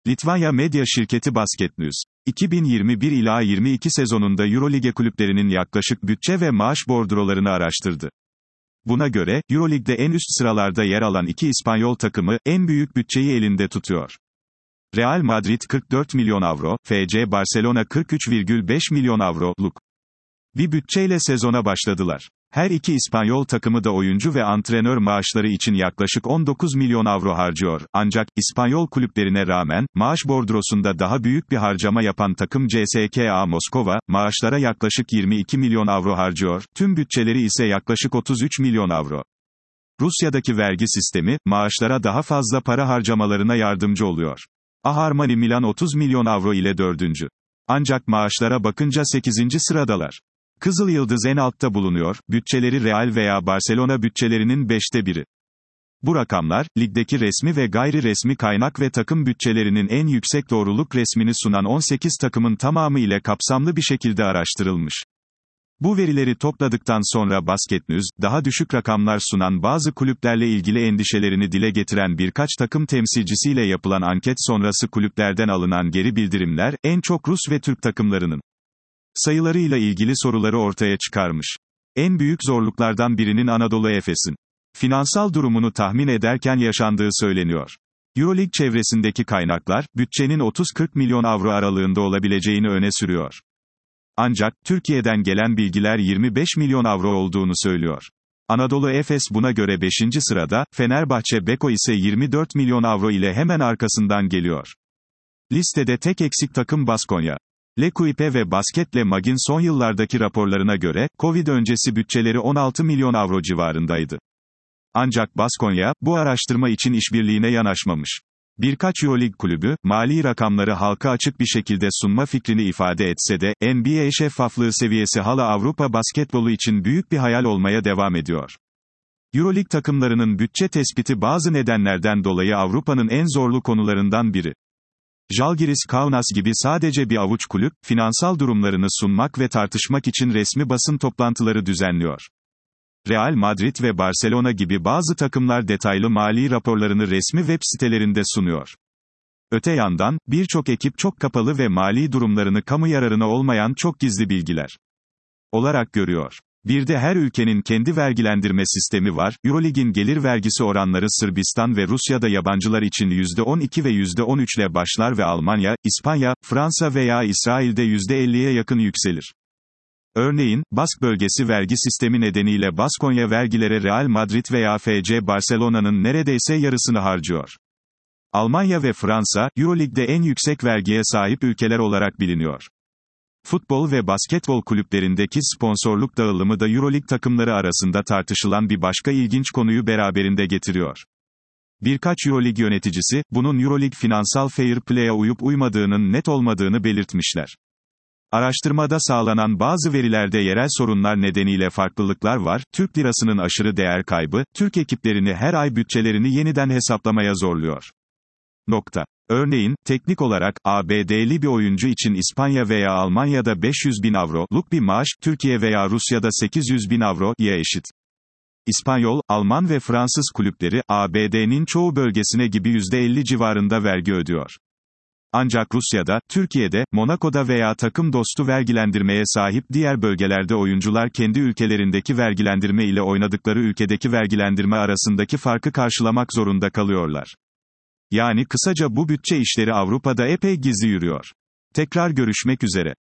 Litvanya medya şirketi Basketnews, 2021 ila 22 sezonunda Eurolige kulüplerinin yaklaşık bütçe ve maaş bordrolarını araştırdı. Buna göre, Euroleague'de en üst sıralarda yer alan iki İspanyol takımı, en büyük bütçeyi elinde tutuyor. Real Madrid 44 milyon avro, FC Barcelona 43,5 milyon avroluk bir bütçeyle sezona başladılar. Her iki İspanyol takımı da oyuncu ve antrenör maaşları için yaklaşık 19 milyon avro harcıyor, ancak, İspanyol kulüplerine rağmen, maaş bordrosunda daha büyük bir harcama yapan takım CSKA Moskova, maaşlara yaklaşık 22 milyon avro harcıyor, tüm bütçeleri ise yaklaşık 33 milyon avro. Rusya'daki vergi sistemi, maaşlara daha fazla para harcamalarına yardımcı oluyor. Armani Milan 30 milyon avro ile 4. Ancak maaşlara bakınca 8. sıradalar. Kızıl Yıldız en altta bulunuyor, bütçeleri Real veya Barcelona bütçelerinin 5'te 1'i. Bu rakamlar, ligdeki resmi ve gayri resmi kaynak ve takım bütçelerinin en yüksek doğruluk resmini sunan 18 takımın tamamı ile kapsamlı bir şekilde araştırılmış. Bu verileri topladıktan sonra Basketnews, daha düşük rakamlar sunan bazı kulüplerle ilgili endişelerini dile getiren birkaç takım temsilcisiyle yapılan anket sonrası kulüplerden alınan geri bildirimler, en çok Rus ve Türk takımlarının sayılarıyla ilgili soruları ortaya çıkarmış. En büyük zorluklardan birinin Anadolu Efes'in finansal durumunu tahmin ederken yaşandığı söyleniyor. Euroleague çevresindeki kaynaklar, bütçenin 30-40 milyon avro aralığında olabileceğini öne sürüyor. Ancak, Türkiye'den gelen bilgiler 25 milyon avro olduğunu söylüyor. Anadolu Efes buna göre 5. sırada, Fenerbahçe Beko ise 24 milyon avro ile hemen arkasından geliyor. Listede tek eksik takım Baskonya. L'Equipe ve Basket Mag'in son yıllardaki raporlarına göre, Covid öncesi bütçeleri 16 milyon avro civarındaydı. Ancak Baskonya, bu araştırma için işbirliğine yanaşmamış. Birkaç Euroleague kulübü, mali rakamları halka açık bir şekilde sunma fikrini ifade etse de, NBA şeffaflığı seviyesi hala Avrupa basketbolu için büyük bir hayal olmaya devam ediyor. Euroleague takımlarının bütçe tespiti bazı nedenlerden dolayı Avrupa'nın en zorlu konularından biri. Žalgiris Kaunas gibi sadece bir avuç kulüp, finansal durumlarını sunmak ve tartışmak için resmi basın toplantıları düzenliyor. Real Madrid ve Barcelona gibi bazı takımlar detaylı mali raporlarını resmi web sitelerinde sunuyor. Öte yandan, birçok ekip çok kapalı ve mali durumlarını kamu yararına olmayan çok gizli bilgiler olarak görüyor. Bir de her ülkenin kendi vergilendirme sistemi var. Euroleague'in gelir vergisi oranları Sırbistan ve Rusya'da yabancılar için %12 ve %13 ile başlar ve Almanya, İspanya, Fransa veya İsrail'de %50'ye yakın yükselir. Örneğin, Bask bölgesi vergi sistemi nedeniyle Baskonya vergilere Real Madrid veya FC Barcelona'nın neredeyse yarısını harcıyor. Almanya ve Fransa, Euroleague'de en yüksek vergiye sahip ülkeler olarak biliniyor. Futbol ve basketbol kulüplerindeki sponsorluk dağılımı da Euroleague takımları arasında tartışılan bir başka ilginç konuyu beraberinde getiriyor. Birkaç Euroleague yöneticisi, bunun Euroleague finansal fair play'e uyup uymadığının net olmadığını belirtmişler. Araştırmada sağlanan bazı verilerde yerel sorunlar nedeniyle farklılıklar var. Türk lirasının aşırı değer kaybı, Türk ekiplerini her ay bütçelerini yeniden hesaplamaya zorluyor. Örneğin, teknik olarak, ABD'li bir oyuncu için İspanya veya Almanya'da 500 bin avroluk bir maaş, Türkiye veya Rusya'da 800 bin avroya eşit. İspanyol, Alman ve Fransız kulüpleri, ABD'nin çoğu bölgesine gibi %50 civarında vergi ödüyor. Ancak Rusya'da, Türkiye'de, Monaco'da veya takım dostu vergilendirmeye sahip diğer bölgelerde oyuncular kendi ülkelerindeki vergilendirme ile oynadıkları ülkedeki vergilendirme arasındaki farkı karşılamak zorunda kalıyorlar. Yani kısaca bu bütçe işleri Avrupa'da epey gizli yürüyor. Tekrar görüşmek üzere.